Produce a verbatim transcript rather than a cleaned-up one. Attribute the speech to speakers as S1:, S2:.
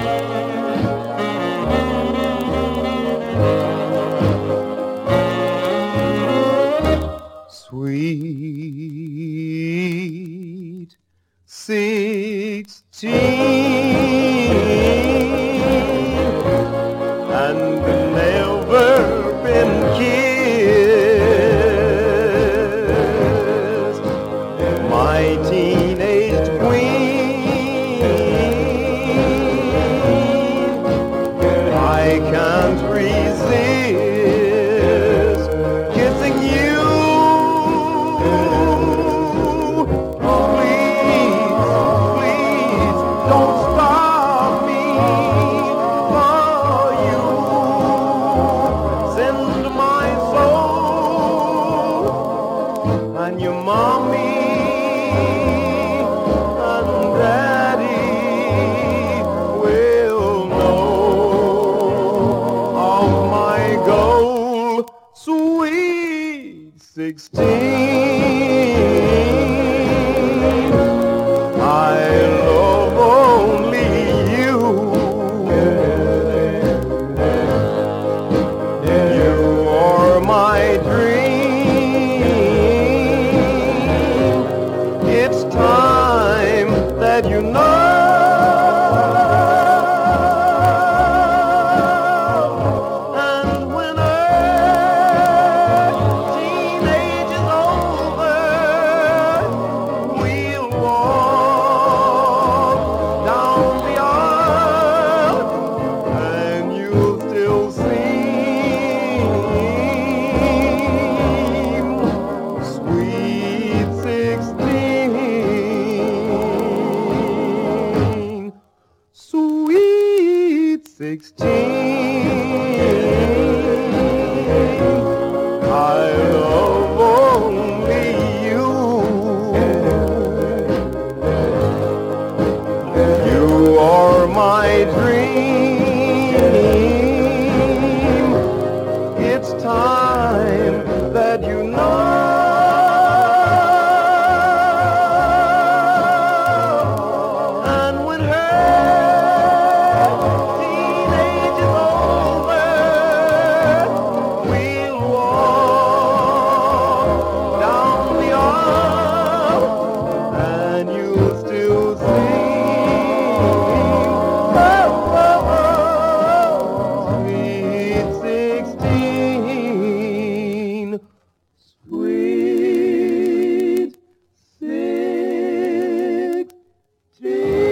S1: Sweet sixteen, and never been kissed. My teenage queen, I can't resist kissing you. Don't stop me, for you send my soul and your mommy and daddy will know of my goal. Sweet sixteen, I love only you. You are my dream. It's time that you know. And when our teenage is over, we'll walk down the aisle, and you'll still seem sweet sixteen. Sweet sixteen, I love only you. You are my dream. It's time that you know. And when her teenage is over, we'll walk down the aisle, and you'll still sing, oh, oh, oh, sweet sixteen, sweet sixteen.